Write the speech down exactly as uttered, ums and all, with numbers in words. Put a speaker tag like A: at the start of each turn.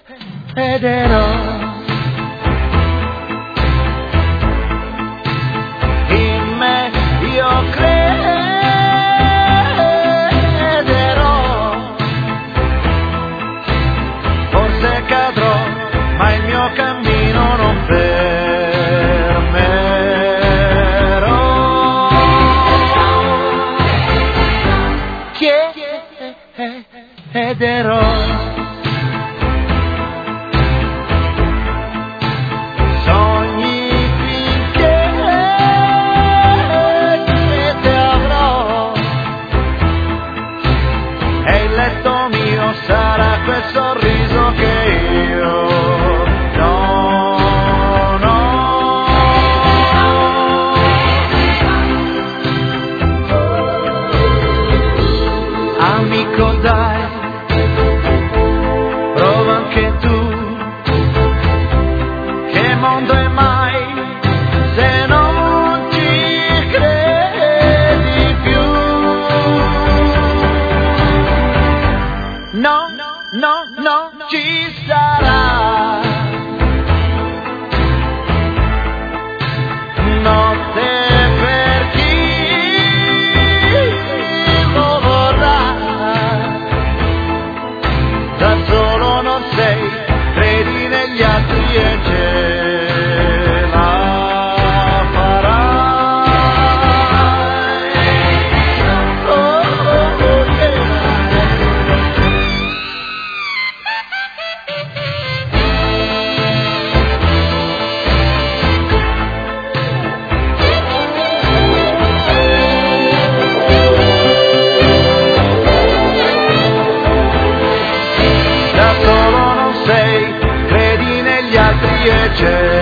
A: crederò in me, io crederò, forse cadrò, ma il mio cammino non fermerò. Chiederò sogni finché te avrò, e il letto mio sarà quel sorriso che io non ho. Amico dai, prova anche tu, che mondo è mai se non ci credi più? No, no, no, ci sarà notte per chi lo vorrà, da solo non sei, credi negli altri e ce la farai. Oh, oh, oh, yeah. Da solo non sei, credi negli altri e c'è